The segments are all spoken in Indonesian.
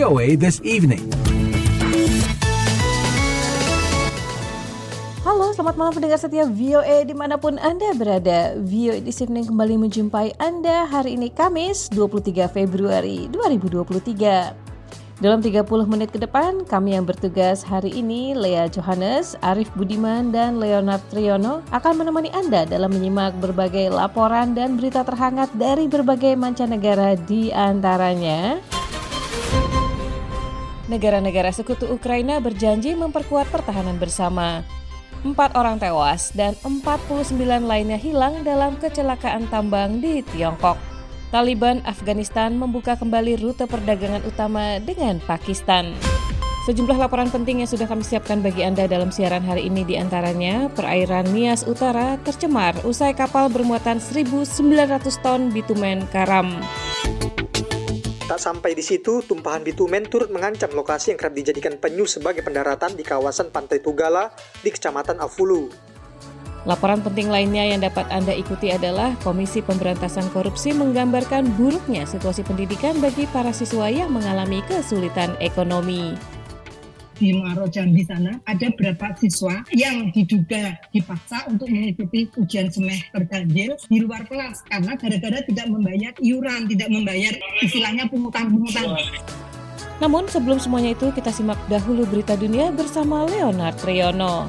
VOA This Evening. Halo, selamat malam pendengar setia VOA dimanapun Anda berada. VOA This Evening kembali menjumpai Anda hari ini Kamis 23 Februari 2023. Dalam 30 menit ke depan, kami yang bertugas hari ini, Lea Johannes, Arif Budiman, dan Leonard Triono akan menemani Anda dalam menyimak berbagai laporan dan berita terhangat dari berbagai mancanegara, di antaranya negara-negara sekutu Ukraina berjanji memperkuat pertahanan bersama. 4 orang tewas dan 49 lainnya hilang dalam kecelakaan tambang di Tiongkok. Taliban Afghanistan membuka kembali rute perdagangan utama dengan Pakistan. Sejumlah laporan penting yang sudah kami siapkan bagi Anda dalam siaran hari ini, di antaranya perairan Nias Utara tercemar usai kapal bermuatan 1.900 ton bitumen karam. Tak sampai di situ, tumpahan bitumen turut mengancam lokasi yang kerap dijadikan penyu sebagai pendaratan di kawasan Pantai Tugala di Kecamatan Afulu. Laporan penting lainnya yang dapat Anda ikuti adalah Komisi Pemberantasan Korupsi menggambarkan buruknya situasi pendidikan bagi para siswa yang mengalami kesulitan ekonomi. Di Muaro Jambi sana ada berapa siswa yang diduga dipaksa untuk mengikuti ujian semester ganjil di luar kelas karena gara-gara tidak membayar iuran, tidak membayar istilahnya pungutan-pungutan. Namun sebelum semuanya itu, kita simak dahulu berita dunia bersama Leonard Triono.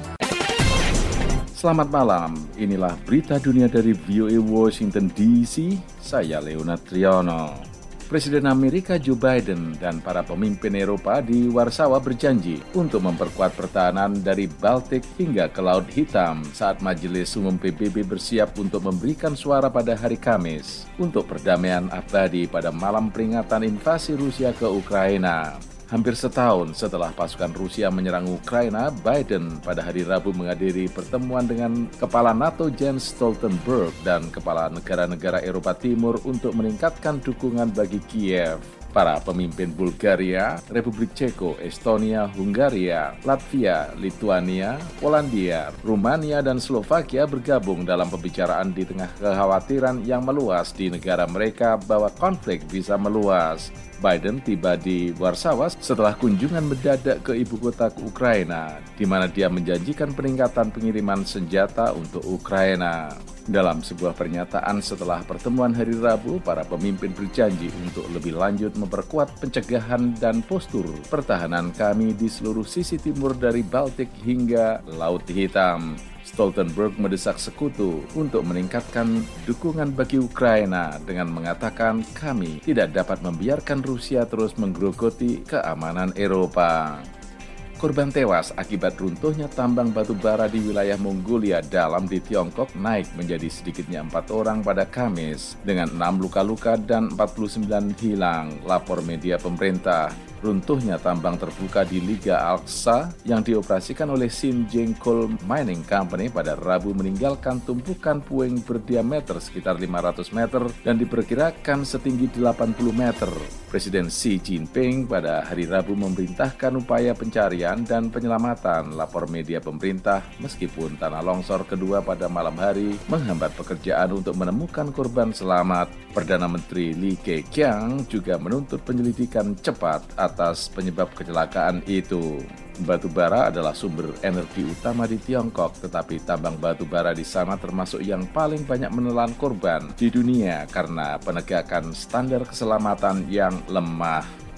Selamat malam, inilah berita dunia dari VOA Washington DC, saya Leonard Triono. Presiden Amerika Joe Biden dan para pemimpin Eropa di Warsawa berjanji untuk memperkuat pertahanan dari Baltik hingga ke Laut Hitam saat Majelis Umum PBB bersiap untuk memberikan suara pada hari Kamis untuk perdamaian abadi pada malam peringatan invasi Rusia ke Ukraina. Hampir setahun setelah pasukan Rusia menyerang Ukraina, Biden pada hari Rabu menghadiri pertemuan dengan Kepala NATO Jens Stoltenberg dan Kepala negara-negara Eropa Timur untuk meningkatkan dukungan bagi Kiev. Para pemimpin Bulgaria, Republik Ceko, Estonia, Hungaria, Latvia, Lituania, Polandia, Rumania, dan Slovakia bergabung dalam pembicaraan di tengah kekhawatiran yang meluas di negara mereka bahwa konflik bisa meluas. Biden tiba di Warsawa setelah kunjungan mendadak ke ibu kota Ukraina, di mana dia menjanjikan peningkatan pengiriman senjata untuk Ukraina. Dalam sebuah pernyataan setelah pertemuan hari Rabu, para pemimpin berjanji untuk lebih lanjut memperkuat pencegahan dan postur pertahanan kami di seluruh sisi timur dari Baltik hingga Laut Hitam. Stoltenberg mendesak sekutu untuk meningkatkan dukungan bagi Ukraina dengan mengatakan kami tidak dapat membiarkan Rusia terus menggerogoti keamanan Eropa. Korban tewas akibat runtuhnya tambang batu bara di wilayah Mongolia Dalam di Tiongkok naik menjadi sedikitnya 4 orang pada Kamis, dengan 6 luka-luka dan 49 hilang, lapor media pemerintah. Runtuhnya tambang terbuka di Liga Alksa yang dioperasikan oleh Xinjiang Coal Mining Company pada Rabu meninggalkan tumpukan puing berdiameter sekitar 500 meter dan diperkirakan setinggi 80 meter. Presiden Xi Jinping pada hari Rabu memerintahkan upaya pencarian dan penyelamatan, lapor media pemerintah, meskipun tanah longsor kedua pada malam hari menghambat pekerjaan untuk menemukan korban selamat. Perdana Menteri Li Keqiang juga menuntut penyelidikan cepat atas penyebab kecelakaan itu. Batu bara adalah sumber energi utama di Tiongkok, tetapi tambang batu bara di sana termasuk yang paling banyak menelan korban di dunia karena penegakan standar keselamatan yang lemah.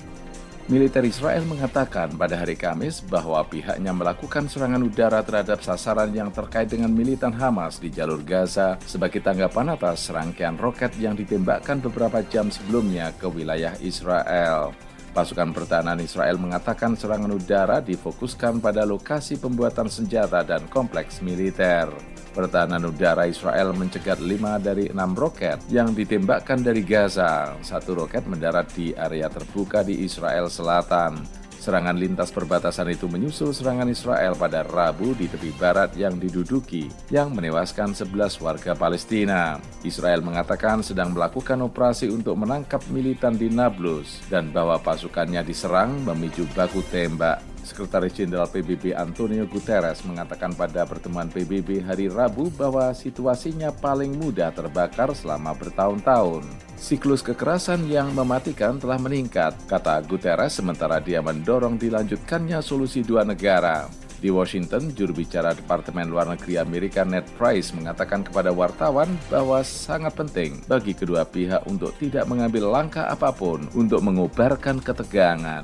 Militer Israel mengatakan pada hari Kamis bahwa pihaknya melakukan serangan udara terhadap sasaran yang terkait dengan militan Hamas di jalur Gaza sebagai tanggapan atas serangkaian roket yang ditembakkan beberapa jam sebelumnya ke wilayah Israel. Pasukan pertahanan Israel mengatakan serangan udara difokuskan pada lokasi pembuatan senjata dan kompleks militer. Pertahanan udara Israel mencegat 5 dari 6 roket yang ditembakkan dari Gaza. 1 roket mendarat di area terbuka di Israel Selatan. Serangan lintas perbatasan itu menyusul serangan Israel pada Rabu di tepi barat yang diduduki, yang menewaskan 11 warga Palestina. Israel mengatakan sedang melakukan operasi untuk menangkap militan di Nablus dan bahwa pasukannya diserang memicu baku tembak. Sekretaris Jenderal PBB Antonio Guterres mengatakan pada pertemuan PBB hari Rabu bahwa situasinya paling mudah terbakar selama bertahun-tahun. Siklus kekerasan yang mematikan telah meningkat, kata Guterres, sementara dia mendorong dilanjutkannya solusi dua negara. Di Washington, juru bicara Departemen Luar Negeri Amerika Ned Price mengatakan kepada wartawan bahwa sangat penting bagi kedua pihak untuk tidak mengambil langkah apapun untuk mengobarkan ketegangan.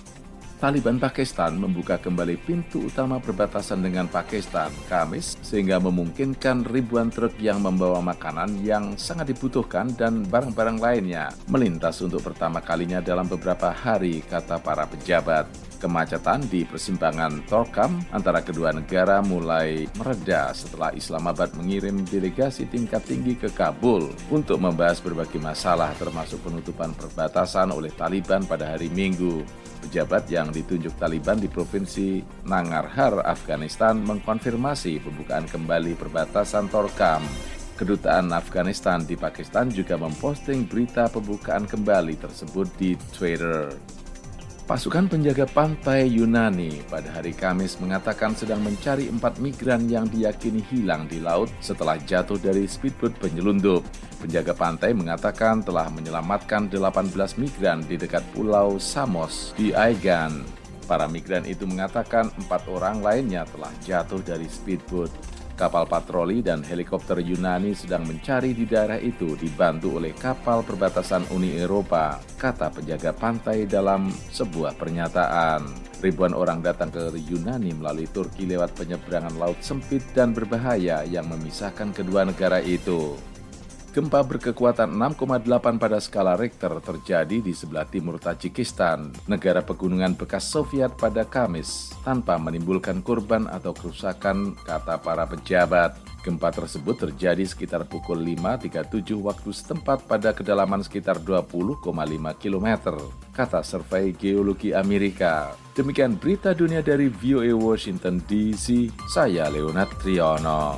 Taliban Pakistan membuka kembali pintu utama perbatasan dengan Pakistan Kamis sehingga memungkinkan ribuan truk yang membawa makanan yang sangat dibutuhkan dan barang-barang lainnya melintas untuk pertama kalinya dalam beberapa hari, kata para pejabat. Kemacetan di persimpangan Torkham antara kedua negara mulai mereda setelah Islamabad mengirim delegasi tingkat tinggi ke Kabul untuk membahas berbagai masalah termasuk penutupan perbatasan oleh Taliban pada hari Minggu. Pejabat yang ditunjuk Taliban di Provinsi Nangarhar, Afghanistan mengkonfirmasi pembukaan kembali perbatasan Torkham. Kedutaan Afghanistan di Pakistan juga memposting berita pembukaan kembali tersebut di Twitter. Pasukan penjaga pantai Yunani pada hari Kamis mengatakan sedang mencari 4 migran yang diyakini hilang di laut setelah jatuh dari speedboat penyelundup. Penjaga pantai mengatakan telah menyelamatkan 18 migran di dekat Pulau Samos di Aegean. Para migran itu mengatakan 4 orang lainnya telah jatuh dari speedboat. Kapal patroli dan helikopter Yunani sedang mencari di daerah itu dibantu oleh kapal perbatasan Uni Eropa, kata penjaga pantai dalam sebuah pernyataan. Ribuan orang datang ke Yunani melalui Turki lewat penyeberangan laut sempit dan berbahaya yang memisahkan kedua negara itu. Gempa berkekuatan 6,8 pada skala Richter terjadi di sebelah timur Tajikistan, negara pegunungan bekas Soviet pada Kamis, tanpa menimbulkan korban atau kerusakan, kata para pejabat. Gempa tersebut terjadi sekitar pukul 5.37 waktu setempat pada kedalaman sekitar 20,5 km, kata Survei Geologi Amerika. Demikian berita dunia dari VOA Washington DC, saya Leonard Triono.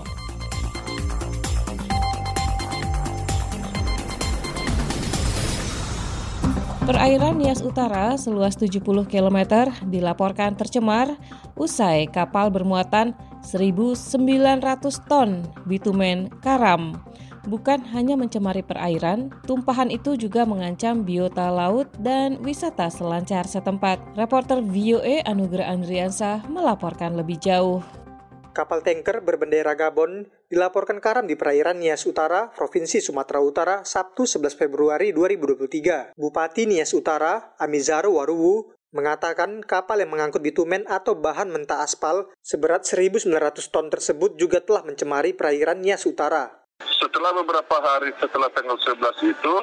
Perairan Nias Utara seluas 70 km dilaporkan tercemar usai kapal bermuatan 1.900 ton bitumen karam. Bukan hanya mencemari perairan, tumpahan itu juga mengancam biota laut dan wisata selancar setempat. Reporter VOA Anugrah Andriansah melaporkan lebih jauh. Kapal tanker berbendera Gabon dilaporkan karam di perairan Nias Utara, Provinsi Sumatera Utara, Sabtu 11 Februari 2023. Bupati Nias Utara, Amizaro Waruwu, mengatakan kapal yang mengangkut bitumen atau bahan mentah aspal seberat 1.900 ton tersebut juga telah mencemari perairan Nias Utara. Setelah beberapa hari setelah tanggal 11 itu,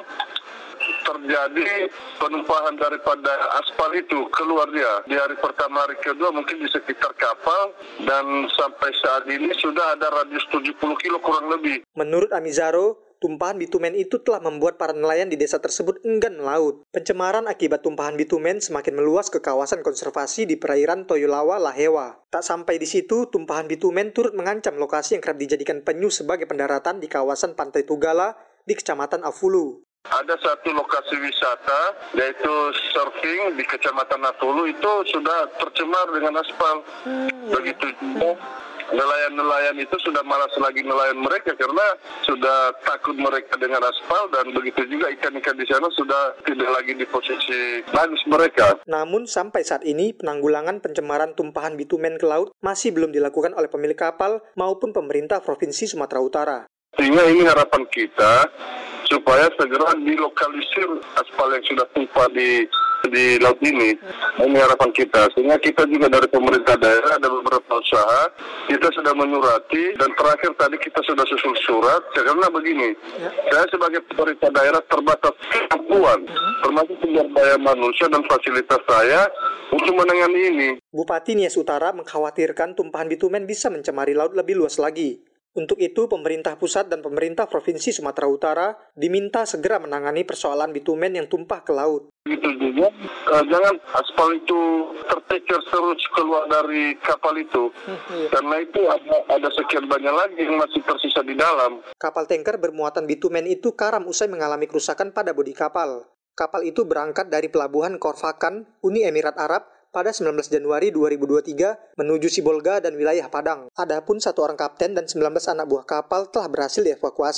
terjadi penumpahan daripada aspal itu keluar dia. Di hari pertama, hari kedua mungkin di sekitar kapal dan sampai saat ini sudah ada radius 70 kilo kurang lebih. Menurut Amizaro, tumpahan bitumen itu telah membuat para nelayan di desa tersebut enggan melaut. Pencemaran akibat tumpahan bitumen semakin meluas ke kawasan konservasi di perairan Toyolawa, Lahewa. Tak sampai di situ, tumpahan bitumen turut mengancam lokasi yang kerap dijadikan penyu sebagai pendaratan di kawasan Pantai Tugala di Kecamatan Afulu. Ada satu lokasi wisata, yaitu surfing di Kecamatan Natulu, itu sudah tercemar dengan aspal. Begitu juga nelayan-nelayan itu sudah malas lagi nelayan mereka karena sudah takut mereka dengan aspal, dan begitu juga ikan-ikan di sana sudah tidak lagi di posisi bagus mereka. Namun sampai saat ini penanggulangan pencemaran tumpahan bitumen ke laut masih belum dilakukan oleh pemilik kapal maupun pemerintah Provinsi Sumatera Utara. Sehingga ini harapan kita supaya segera dilokalisir aspal yang sudah tumpah di laut ini. Ini harapan kita. Sehingga kita juga dari pemerintah daerah ada beberapa usaha, kita sudah menyurati, dan terakhir tadi kita sudah susul surat. Karena begini, saya sebagai pemerintah daerah terbatas kemampuan, termasuk sumber daya manusia dan fasilitas saya untuk menangani ini. Bupati Nias Utara mengkhawatirkan tumpahan bitumen bisa mencemari laut lebih luas lagi. Untuk itu, pemerintah pusat dan pemerintah Provinsi Sumatera Utara diminta segera menangani persoalan bitumen yang tumpah ke laut. Itu juga, jangan aspal itu tercecer terus keluar dari kapal itu. Karena itu ada sekian banyak lagi yang masih tersisa di dalam. Kapal tanker bermuatan bitumen itu karam usai mengalami kerusakan pada bodi kapal. Kapal itu berangkat dari pelabuhan Korfakan, Uni Emirat Arab, pada 19 Januari 2023 menuju Sibolga dan wilayah Padang. Adapun 1 orang kapten dan 19 anak buah kapal telah berhasil dievakuasi.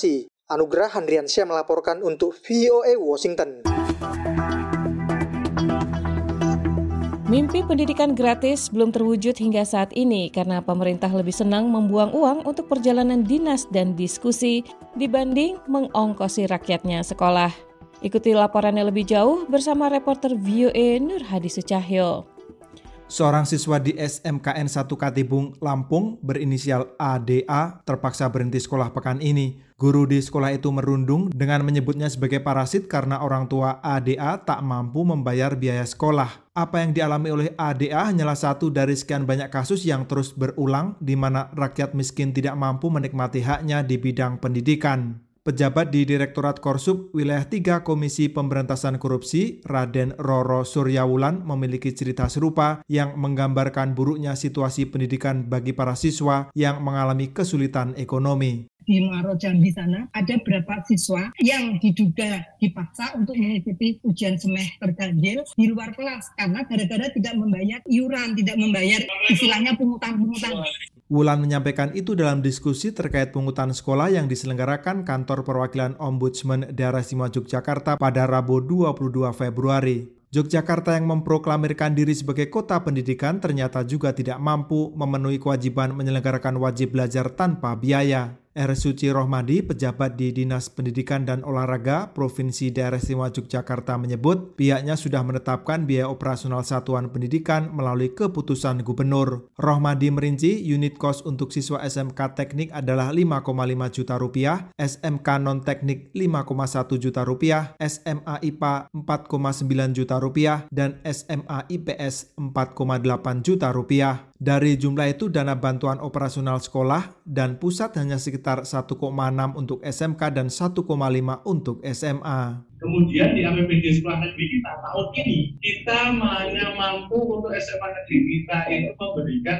Anugrah Handriansyah melaporkan untuk VOA Washington. Mimpi pendidikan gratis belum terwujud hingga saat ini karena pemerintah lebih senang membuang uang untuk perjalanan dinas dan diskusi dibanding mengongkosi rakyatnya sekolah. Ikuti laporannya lebih jauh bersama reporter VOA Nur Hadi Sucahyo. Seorang siswa di SMKN 1 Katibung, Lampung, berinisial ADA, terpaksa berhenti sekolah pekan ini. Guru di sekolah itu merundung dengan menyebutnya sebagai parasit karena orang tua ADA tak mampu membayar biaya sekolah. Apa yang dialami oleh ADA hanyalah satu dari sekian banyak kasus yang terus berulang di mana rakyat miskin tidak mampu menikmati haknya di bidang pendidikan. Pejabat di Direktorat Korsub Wilayah 3 Komisi Pemberantasan Korupsi, Raden Roro Suryawulan memiliki cerita serupa yang menggambarkan buruknya situasi pendidikan bagi para siswa yang mengalami kesulitan ekonomi. Di Muaro Jambi sana ada berapa siswa yang diduga dipaksa untuk mengikuti ujian semester ganjil di luar kelas karena gara-gara tidak membayar iuran, tidak membayar istilahnya pungutan. Wulan menyampaikan itu dalam diskusi terkait pungutan sekolah yang diselenggarakan Kantor Perwakilan Ombudsman Daerah Istimewa Yogyakarta pada Rabu 22 Februari. Yogyakarta yang memproklamirkan diri sebagai kota pendidikan ternyata juga tidak mampu memenuhi kewajiban menyelenggarakan wajib belajar tanpa biaya. R. Suci Rohmadi, pejabat di Dinas Pendidikan dan Olahraga Provinsi Daerah Istimewa Yogyakarta menyebut pihaknya sudah menetapkan biaya operasional satuan pendidikan melalui keputusan gubernur. Rohmadi merinci unit kos untuk siswa SMK Teknik adalah 5,5 juta rupiah, SMK Non-Teknik 5,1 juta rupiah, SMA IPA 4,9 juta rupiah, dan SMA IPS 4,8 juta rupiah. Dari jumlah itu dana bantuan operasional sekolah dan pusat hanya sekitar 1,6 untuk SMK dan 1,5 untuk SMA. Kemudian di APBD sekolah negeri kita tahun ini, kita hanya mampu untuk SMA negeri kita itu memberikan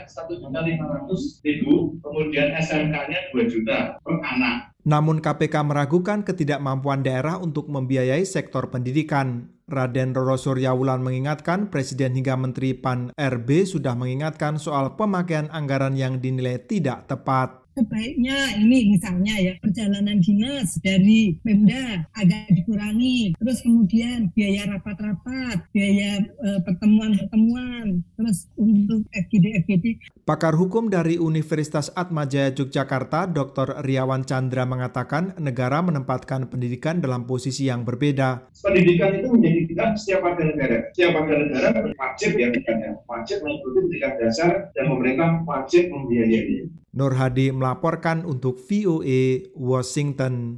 1.500.000, kemudian SMK-nya 2 juta per anak. Namun KPK meragukan ketidakmampuan daerah untuk membiayai sektor pendidikan. Raden Roro Suryawulan mengingatkan Presiden hingga Menteri PAN-RB sudah mengingatkan soal pemakaian anggaran yang dinilai tidak tepat. Sebaiknya ini misalnya ya perjalanan dinas dari Pemda agak dikurangi, terus kemudian biaya rapat-rapat, biaya pertemuan-pertemuan, terus untuk FGD. Pakar hukum dari Universitas Atmajaya Yogyakarta, Dr. Riawan Chandra mengatakan negara menempatkan pendidikan dalam posisi yang berbeda. Pendidikan itu menjadi hak setiap warga negara. Setiap warga negara wajib wajib mengikuti pendidikan dasar dan pemerintah wajib membiayai. Nur Hadi melaporkan untuk VOA Washington.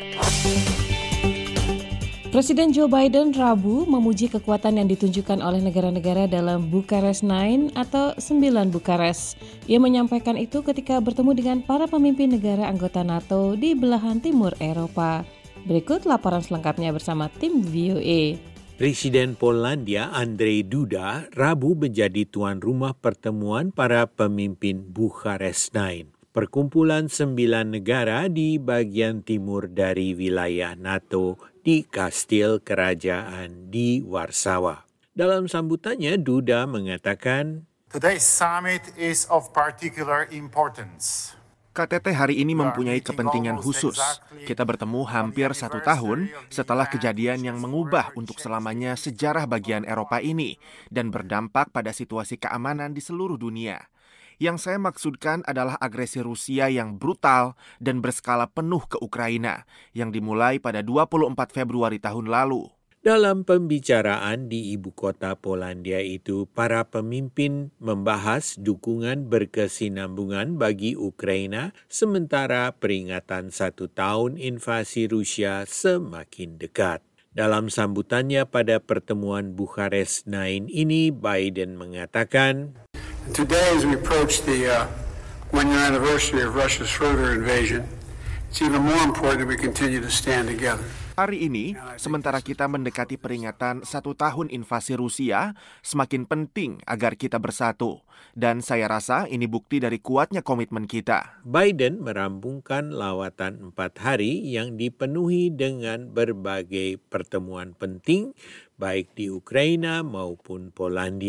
Presiden Joe Biden Rabu memuji kekuatan yang ditunjukkan oleh negara-negara dalam Bukares 9 atau 9 Bukares. Ia menyampaikan itu ketika bertemu dengan para pemimpin negara anggota NATO di belahan timur Eropa. Berikut laporan selengkapnya bersama tim VOA. Presiden Polandia Andrzej Duda Rabu menjadi tuan rumah pertemuan para pemimpin Bukares 9. Perkumpulan 9 negara di bagian timur dari wilayah NATO di Kastil Kerajaan di Warsawa. Dalam sambutannya, Duda mengatakan, Today's summit is of particular importance. KTT hari ini mempunyai kepentingan khusus. Kita bertemu hampir 1 tahun setelah kejadian yang mengubah untuk selamanya sejarah bagian Eropa ini dan berdampak pada situasi keamanan di seluruh dunia. Yang saya maksudkan adalah agresi Rusia yang brutal dan berskala penuh ke Ukraina yang dimulai pada 24 Februari tahun lalu. Dalam pembicaraan di ibu kota Polandia itu, para pemimpin membahas dukungan berkesinambungan bagi Ukraina sementara peringatan 1 tahun invasi Rusia semakin dekat. Dalam sambutannya pada pertemuan Bukares 9 ini, Biden mengatakan, Today as we approach the 1-year anniversary of Russia's further invasion, it's even more important that we continue to stand together. Hari ini, sementara kita mendekati peringatan 1 tahun invasi Rusia, semakin penting agar kita bersatu. Dan saya rasa ini bukti dari kuatnya komitmen kita. Biden merampungkan lawatan 4 hari yang dipenuhi dengan berbagai pertemuan penting, baik di Ukraina maupun Polandia.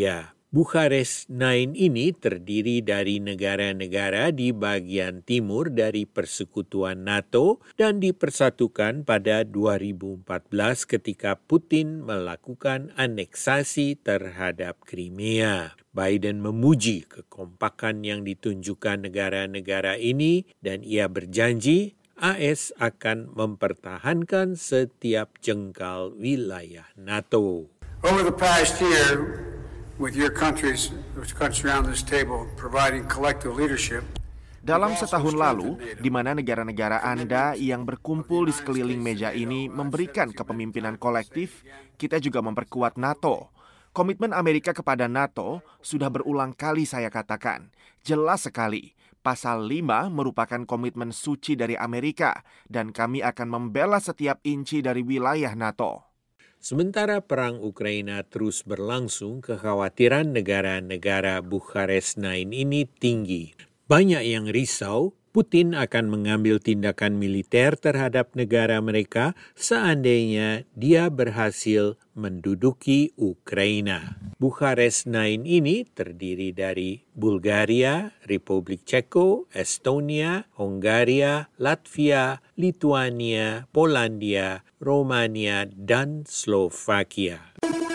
Bucharest 9 ini terdiri dari negara-negara di bagian timur dari persekutuan NATO dan dipersatukan pada 2014 ketika Putin melakukan aneksasi terhadap Crimea. Biden memuji kekompakan yang ditunjukkan negara-negara ini dan ia berjanji AS akan mempertahankan setiap jengkal wilayah NATO. Over the past year, with your countries around this table providing collective leadership. Dalam setahun lalu, di mana negara-negara Anda yang berkumpul di sekeliling meja ini memberikan kepemimpinan kolektif, kita juga memperkuat NATO. Komitmen Amerika kepada NATO sudah berulang kali saya katakan. Jelas sekali, Pasal 5 merupakan komitmen suci dari Amerika, dan kami akan membela setiap inci dari wilayah NATO. Sementara perang Ukraina terus berlangsung, kekhawatiran negara-negara Bucharest 9 ini tinggi. Banyak yang risau Putin akan mengambil tindakan militer terhadap negara mereka seandainya dia berhasil menduduki Ukraina. Bucharest 9 ini terdiri dari Bulgaria, Republik Ceko, Estonia, Hongaria, Latvia, Lithuania, Polandia, Romania, dan Slovakia.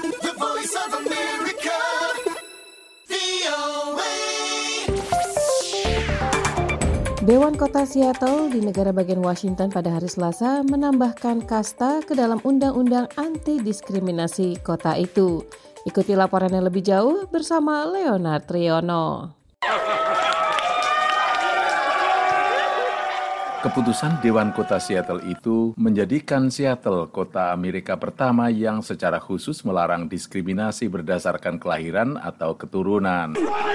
Dewan Kota Seattle di negara bagian Washington pada hari Selasa menambahkan kasta ke dalam undang-undang anti-diskriminasi kota itu. Ikuti laporannya lebih jauh bersama Leonard Triono. Keputusan Dewan Kota Seattle itu menjadikan Seattle kota Amerika pertama yang secara khusus melarang diskriminasi berdasarkan kelahiran atau keturunan.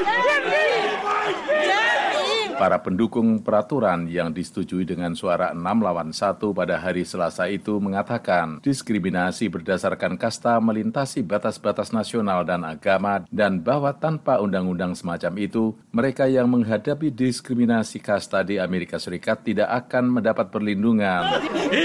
Para pendukung peraturan yang disetujui dengan suara 6-1 pada hari Selasa itu mengatakan diskriminasi berdasarkan kasta melintasi batas-batas nasional dan agama dan bahwa tanpa undang-undang semacam itu, mereka yang menghadapi diskriminasi kasta di Amerika Serikat tidak akan mendapat perlindungan.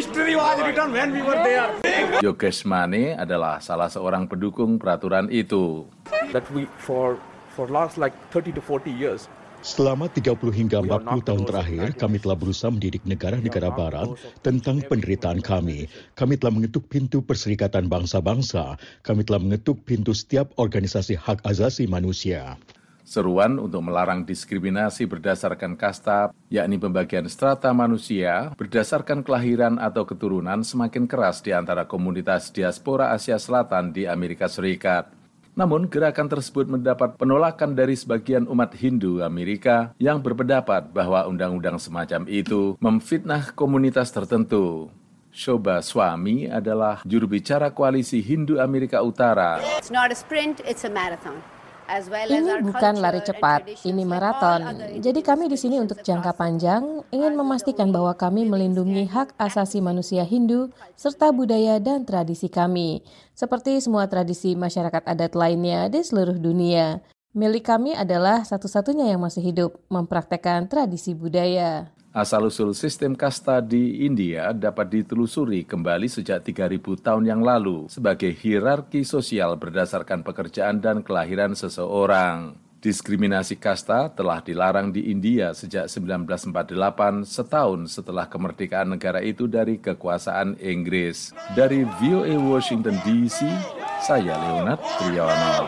Yogesh Mane adalah salah seorang pendukung peraturan itu. For last like 30 to 40 years. Selama 30 hingga 40 tahun terakhir, kami telah berusaha mendidik negara-negara barat tentang penderitaan kami. Kami telah mengetuk pintu Perserikatan Bangsa-Bangsa. Kami telah mengetuk pintu setiap organisasi hak asasi manusia. Seruan untuk melarang diskriminasi berdasarkan kasta, yakni pembagian strata manusia, berdasarkan kelahiran atau keturunan semakin keras di antara komunitas diaspora Asia Selatan di Amerika Serikat. Namun, gerakan tersebut mendapat penolakan dari sebagian umat Hindu Amerika yang berpendapat bahwa undang-undang semacam itu memfitnah komunitas tertentu. Shobha Swami adalah juru bicara Koalisi Hindu Amerika Utara. It's not a sprint, it's a marathon. Ini bukan lari cepat, ini maraton. Jadi kami di sini untuk jangka panjang, ingin memastikan bahwa kami melindungi hak asasi manusia Hindu, serta budaya dan tradisi kami. Seperti semua tradisi masyarakat adat lainnya di seluruh dunia. Milik kami adalah satu-satunya yang masih hidup, mempraktekkan tradisi budaya. Asal-usul sistem kasta di India dapat ditelusuri kembali sejak 3.000 tahun yang lalu sebagai hierarki sosial berdasarkan pekerjaan dan kelahiran seseorang. Diskriminasi kasta telah dilarang di India sejak 1948, setahun setelah kemerdekaan negara itu dari kekuasaan Inggris. Dari VOA Washington DC, saya Leonard Triono.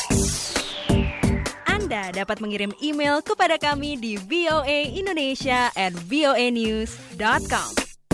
Anda dapat mengirim email kepada kami di voaindonesia@voanews.com.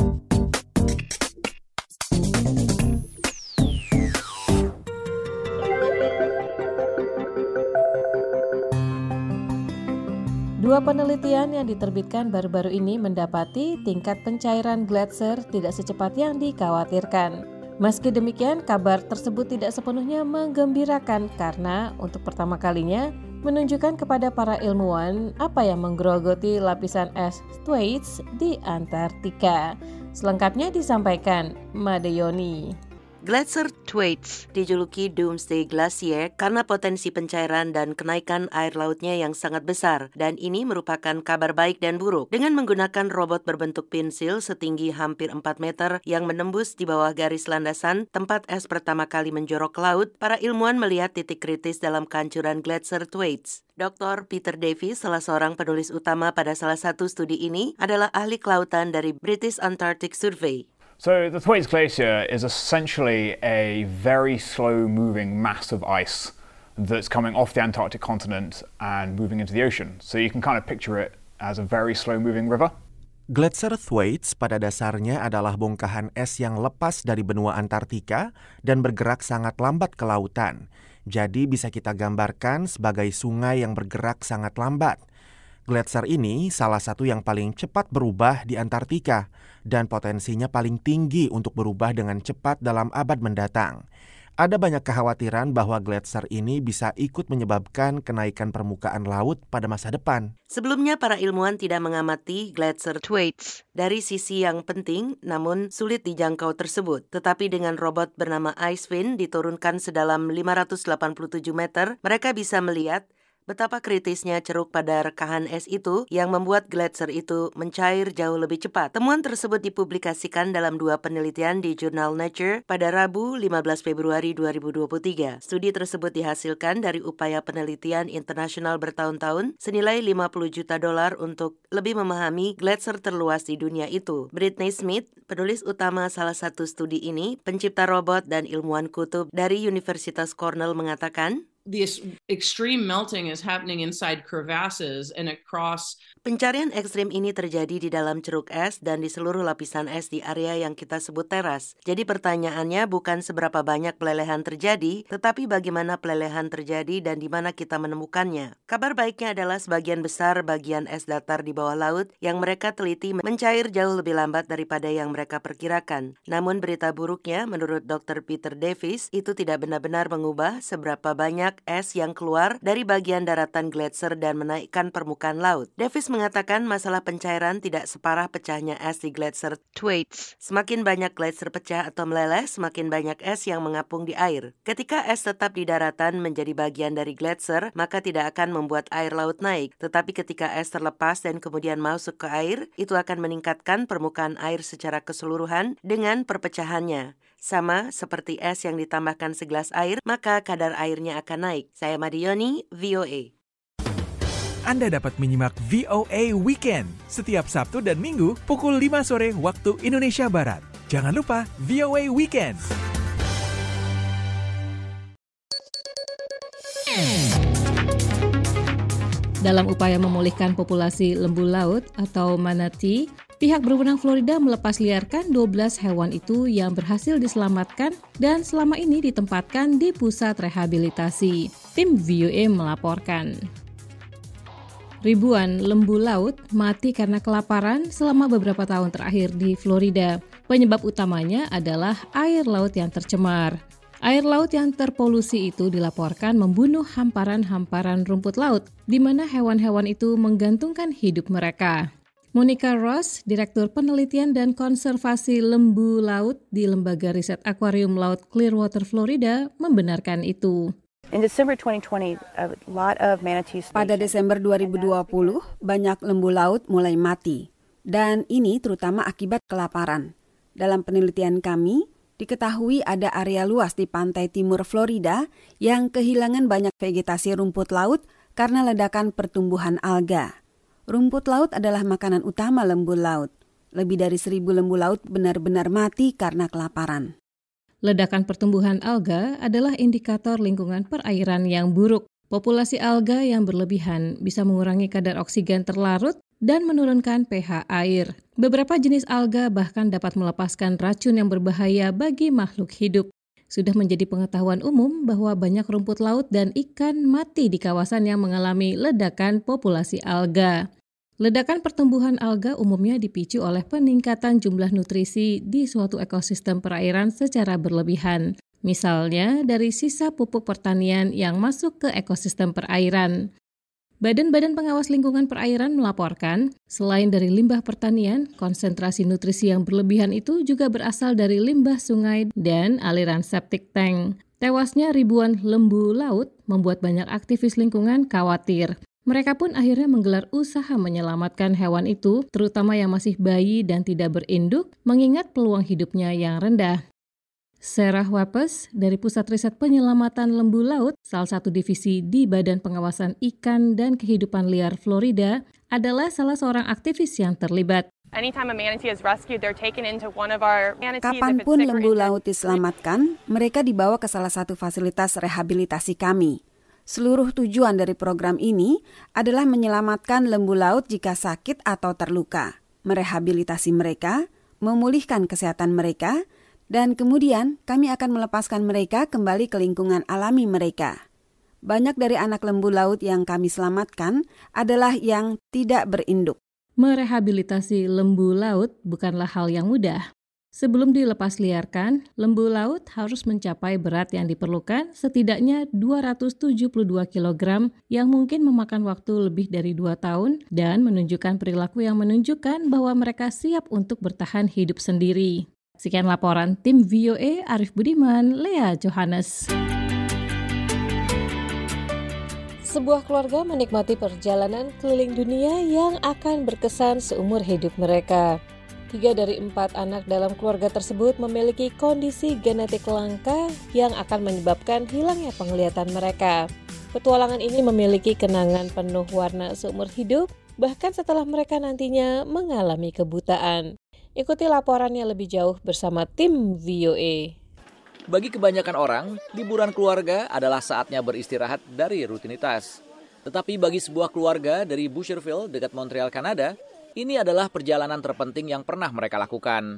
Dua penelitian yang diterbitkan baru-baru ini mendapati tingkat pencairan gletser tidak secepat yang dikhawatirkan. Meski demikian, kabar tersebut tidak sepenuhnya menggembirakan karena untuk pertama kalinya menunjukkan kepada para ilmuwan apa yang menggerogoti lapisan es Thwaites di Antartika. Selengkapnya disampaikan Made Yoni. Gletser Thwaites dijuluki Doomsday Glacier karena potensi pencairan dan kenaikan air lautnya yang sangat besar, dan ini merupakan kabar baik dan buruk. Dengan menggunakan robot berbentuk pensil setinggi hampir 4 meter yang menembus di bawah garis landasan tempat es pertama kali menjorok ke laut, para ilmuwan melihat titik kritis dalam kehancuran Gletser Thwaites. Dr. Peter Davies, salah seorang penulis utama pada salah satu studi ini, adalah ahli kelautan dari British Antarctic Survey. So the Thwaites Glacier is essentially a very slow-moving mass of ice that's coming off the Antarctic continent and moving into the ocean. So you can kind of picture it as a very slow-moving river. Gletser Thwaites pada dasarnya adalah bongkahan es yang lepas dari benua Antartika dan bergerak sangat lambat ke lautan. Jadi bisa kita gambarkan sebagai sungai yang bergerak sangat lambat. Gletser ini salah satu yang paling cepat berubah di Antartika dan potensinya paling tinggi untuk berubah dengan cepat dalam abad mendatang. Ada banyak kekhawatiran bahwa gletser ini bisa ikut menyebabkan kenaikan permukaan laut pada masa depan. Sebelumnya para ilmuwan tidak mengamati Gletser Thwaites dari sisi yang penting namun sulit dijangkau tersebut. Tetapi dengan robot bernama Icefin diturunkan sedalam 587 meter, mereka bisa melihat betapa kritisnya ceruk pada rekahan es itu yang membuat gletser itu mencair jauh lebih cepat. Temuan tersebut dipublikasikan dalam 2 penelitian di jurnal Nature pada Rabu 15 Februari 2023. Studi tersebut dihasilkan dari upaya penelitian internasional bertahun-tahun senilai $50 juta untuk lebih memahami gletser terluas di dunia itu. Brittany Smith, penulis utama salah satu studi ini, pencipta robot dan ilmuwan kutub dari Universitas Cornell mengatakan, this extreme melting is happening inside crevasses and across. Pencarian ekstrim ini terjadi di dalam ceruk es dan di seluruh lapisan es di area yang kita sebut teras. Jadi pertanyaannya bukan seberapa banyak pelelehan terjadi, tetapi bagaimana pelelehan terjadi dan di mana kita menemukannya. Kabar baiknya adalah sebagian besar bagian es datar di bawah laut yang mereka teliti mencair jauh lebih lambat daripada yang mereka perkirakan. Namun berita buruknya, menurut Dr. Peter Davies, itu tidak benar-benar mengubah seberapa banyak es yang keluar dari bagian daratan gletser dan menaikkan permukaan laut. Davies mengatakan masalah pencairan tidak separah pecahnya es di Gletser Thwaites. Semakin banyak gletser pecah atau meleleh, semakin banyak es yang mengapung di air. Ketika es tetap di daratan menjadi bagian dari gletser, maka tidak akan membuat air laut naik. Tetapi ketika es terlepas dan kemudian masuk ke air, itu akan meningkatkan permukaan air secara keseluruhan dengan perpecahannya. Sama seperti es yang ditambahkan segelas air, maka kadar airnya akan naik. Saya Madioni, VOA. Anda dapat menyimak VOA Weekend setiap Sabtu dan Minggu pukul 5 sore waktu Indonesia Barat. Jangan lupa VOA Weekend. Dalam upaya memulihkan populasi lembu laut atau manatee, pihak berwenang Florida melepas liarkan 12 hewan itu yang berhasil diselamatkan dan selama ini ditempatkan di pusat rehabilitasi. Tim VOA melaporkan. Ribuan lembu laut mati karena kelaparan selama beberapa tahun terakhir di Florida. Penyebab utamanya adalah air laut yang tercemar. Air laut yang terpolusi itu dilaporkan membunuh hamparan-hamparan rumput laut, di mana hewan-hewan itu menggantungkan hidup mereka. Monica Ross, Direktur Penelitian dan Konservasi Lembu Laut di Lembaga Riset Akuarium Laut Clearwater, Florida, membenarkan itu. Pada Desember 2020, banyak lembu laut mulai mati, dan ini terutama akibat kelaparan. Dalam penelitian kami, diketahui ada area luas di pantai timur Florida yang kehilangan banyak vegetasi rumput laut karena ledakan pertumbuhan alga. Rumput laut adalah makanan utama lembu laut. Lebih dari 1.000 lembu laut benar-benar mati karena kelaparan. Ledakan pertumbuhan alga adalah indikator lingkungan perairan yang buruk. Populasi alga yang berlebihan bisa mengurangi kadar oksigen terlarut dan menurunkan pH air. Beberapa jenis alga bahkan dapat melepaskan racun yang berbahaya bagi makhluk hidup. Sudah menjadi pengetahuan umum bahwa banyak rumput laut dan ikan mati di kawasan yang mengalami ledakan populasi alga. Ledakan pertumbuhan alga umumnya dipicu oleh peningkatan jumlah nutrisi di suatu ekosistem perairan secara berlebihan. Misalnya dari sisa pupuk pertanian yang masuk ke ekosistem perairan. Badan-badan pengawas lingkungan perairan melaporkan, selain dari limbah pertanian, konsentrasi nutrisi yang berlebihan itu juga berasal dari limbah sungai dan aliran septic tank. Tewasnya ribuan lembu laut membuat banyak aktivis lingkungan khawatir. Mereka pun akhirnya menggelar usaha menyelamatkan hewan itu, terutama yang masih bayi dan tidak berinduk, mengingat peluang hidupnya yang rendah. Sarah Wapes dari Pusat Riset Penyelamatan Lembu Laut, salah satu divisi di Badan Pengawasan Ikan dan Kehidupan Liar Florida, adalah salah seorang aktivis yang terlibat. Kapanpun lembu laut diselamatkan, mereka dibawa ke salah satu fasilitas rehabilitasi kami. Seluruh tujuan dari program ini adalah menyelamatkan lembu laut jika sakit atau terluka, merehabilitasi mereka, memulihkan kesehatan mereka, dan kemudian kami akan melepaskan mereka kembali ke lingkungan alami mereka. Banyak dari anak lembu laut yang kami selamatkan adalah yang tidak berinduk. Merehabilitasi lembu laut bukanlah hal yang mudah. Sebelum dilepas liarkan, lembu laut harus mencapai berat yang diperlukan setidaknya 272 kg yang mungkin memakan waktu lebih dari 2 tahun dan menunjukkan perilaku yang menunjukkan bahwa mereka siap untuk bertahan hidup sendiri. Sekian laporan tim VOA, Arif Budiman, Lea Johannes. Sebuah keluarga menikmati perjalanan keliling dunia yang akan berkesan seumur hidup mereka. 3 dari 4 anak dalam keluarga tersebut memiliki kondisi genetik langka yang akan menyebabkan hilangnya penglihatan mereka. Petualangan ini memiliki kenangan penuh warna seumur hidup, bahkan setelah mereka nantinya mengalami kebutaan. Ikuti laporannya lebih jauh bersama tim VOA. Bagi kebanyakan orang, liburan keluarga adalah saatnya beristirahat dari rutinitas. Tetapi bagi sebuah keluarga dari Boucherville, dekat Montreal, Kanada, ini adalah perjalanan terpenting yang pernah mereka lakukan.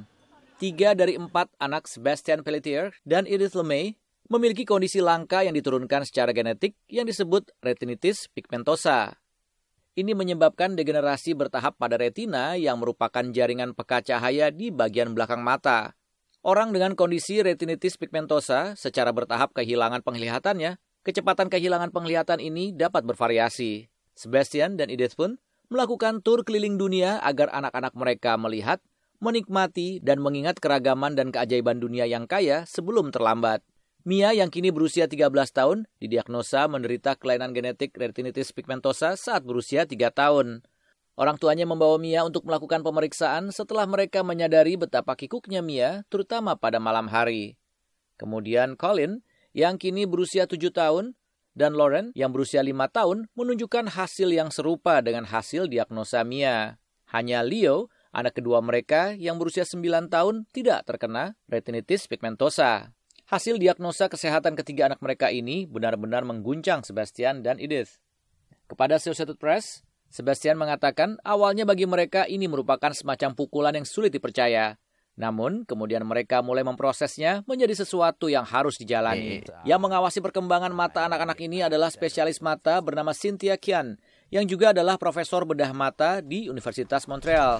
3 dari 4 anak Sebastian Pelletier dan Edith LeMay memiliki kondisi langka yang diturunkan secara genetik yang disebut retinitis pigmentosa. Ini menyebabkan degenerasi bertahap pada retina yang merupakan jaringan peka cahaya di bagian belakang mata. Orang dengan kondisi retinitis pigmentosa secara bertahap kehilangan penglihatannya. Kecepatan kehilangan penglihatan ini dapat bervariasi. Sebastian dan Edith pun melakukan tur keliling dunia agar anak-anak mereka melihat, menikmati, dan mengingat keragaman dan keajaiban dunia yang kaya sebelum terlambat. Mia yang kini berusia 13 tahun didiagnosa menderita kelainan genetik retinitis pigmentosa saat berusia 3 tahun. Orang tuanya membawa Mia untuk melakukan pemeriksaan setelah mereka menyadari betapa kikuknya Mia, terutama pada malam hari. Kemudian Colin yang kini berusia 7 tahun dan Lauren yang berusia 5 tahun menunjukkan hasil yang serupa dengan hasil diagnosa Mia. Hanya Leo, anak kedua mereka yang berusia 9 tahun tidak terkena retinitis pigmentosa. Hasil diagnosa kesehatan ketiga anak mereka ini benar-benar mengguncang Sebastian dan Edith. Kepada Associated Press, Sebastian mengatakan awalnya bagi mereka ini merupakan semacam pukulan yang sulit dipercaya. Namun, kemudian mereka mulai memprosesnya menjadi sesuatu yang harus dijalani. Yang mengawasi perkembangan mata anak-anak ini adalah spesialis mata bernama Cynthia Kian, yang juga adalah profesor bedah mata di Universitas Montreal.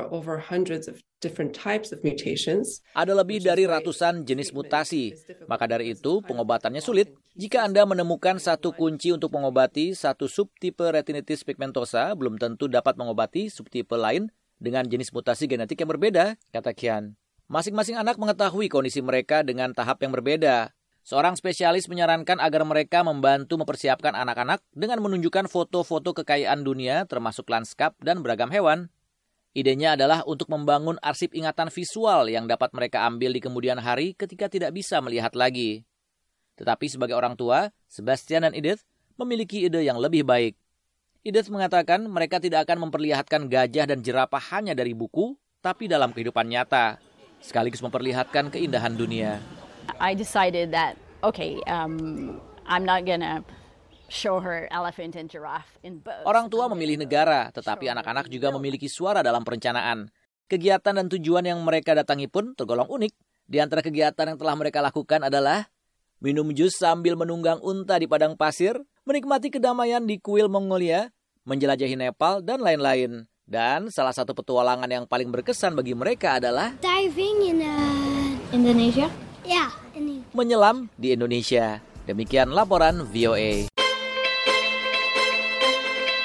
Ada lebih dari ratusan jenis mutasi, maka dari itu pengobatannya sulit. Jika Anda menemukan satu kunci untuk mengobati satu subtipe retinitis pigmentosa, belum tentu dapat mengobati subtipe lain dengan jenis mutasi genetik yang berbeda, kata Kian. Masing-masing anak mengetahui kondisi mereka dengan tahap yang berbeda. Seorang spesialis menyarankan agar mereka membantu mempersiapkan anak-anak dengan menunjukkan foto-foto kekayaan dunia termasuk lanskap dan beragam hewan. Idenya adalah untuk membangun arsip ingatan visual yang dapat mereka ambil di kemudian hari ketika tidak bisa melihat lagi. Tetapi sebagai orang tua, Sebastian dan Edith memiliki ide yang lebih baik. Edith mengatakan mereka tidak akan memperlihatkan gajah dan jerapah hanya dari buku, tapi dalam kehidupan nyata, sekaligus memperlihatkan keindahan dunia. I decided that, I'm not gonna show her elephant and giraffe in both. Orang tua memilih negara, tetapi anak-anak juga memiliki suara dalam perencanaan. Kegiatan dan tujuan yang mereka datangi pun tergolong unik. Di antara kegiatan yang telah mereka lakukan adalah minum jus sambil menunggang unta di padang pasir, menikmati kedamaian di kuil Mongolia, menjelajahi Nepal, dan lain-lain. Dan salah satu petualangan yang paling berkesan bagi mereka adalah diving in Indonesia. Ya, ini. Menyelam di Indonesia. Demikian laporan VOA.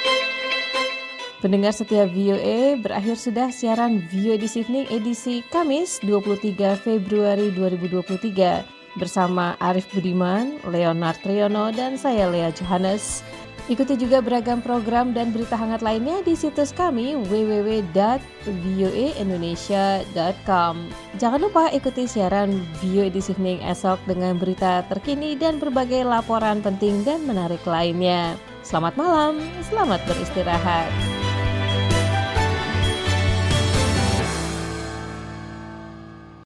Pendengar setia VOA, berakhir sudah siaran VOA This Evening edisi Kamis 23 Februari 2023 bersama Arif Budiman, Leonard Triono, dan saya Lea Johannes. Ikuti juga beragam program dan berita hangat lainnya di situs kami www.voaindonesia.com. Jangan lupa ikuti siaran VOA This Evening esok dengan berita terkini dan berbagai laporan penting dan menarik lainnya. Selamat malam, selamat beristirahat.